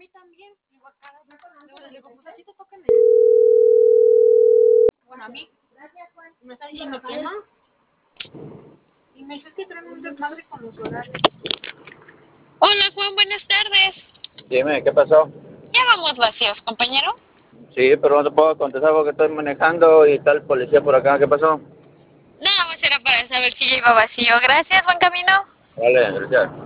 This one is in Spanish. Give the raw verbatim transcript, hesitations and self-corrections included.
mí también. Digo, acá, le digo, pues así te toca en el... Bueno, a mí. Me está diciendo que no. Y me dice, es que traen un desmadre con los horarios. Hola Juan, buenas tardes. Dime, ¿qué pasó? Ya vamos vacíos, compañero. Sí, pero no te puedo contestar porque estoy manejando y está el policía por acá. ¿Qué pasó? Nada más era para saber si ya iba vacío. Gracias, buen camino. Vale, gracias.